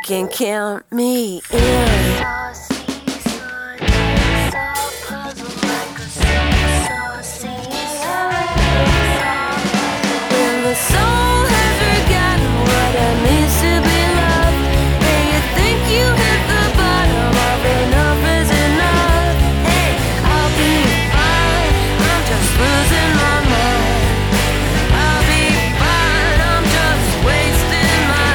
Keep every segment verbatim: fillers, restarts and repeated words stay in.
can count me in. When the soul has forgotten what it means to be loved, and you think you hit the bottom of enough is enough. Hey, I'll be fine, I'm just losing my mind. I'll be fine, I'm just wasting my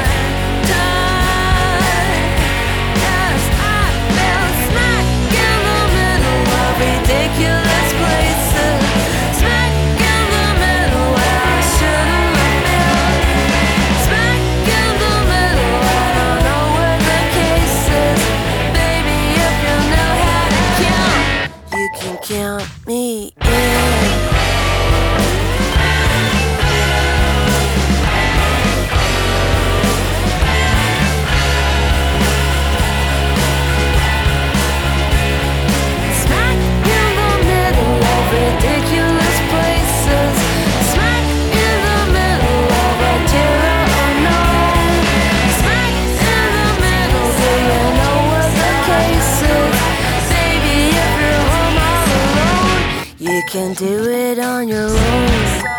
time. Yes, I fell smack in the middle of ridiculous places. Smack in the middle where I shouldn't have been. Smack in the middle, I don't know what the case is. Baby, if you know how to count, you can count me in. Smack in the middle of ridiculous places. Smack in the middle of a terror unknown. Smack in the middle, do you know what the case is? Baby, if you're home all alone, you can do it on your own.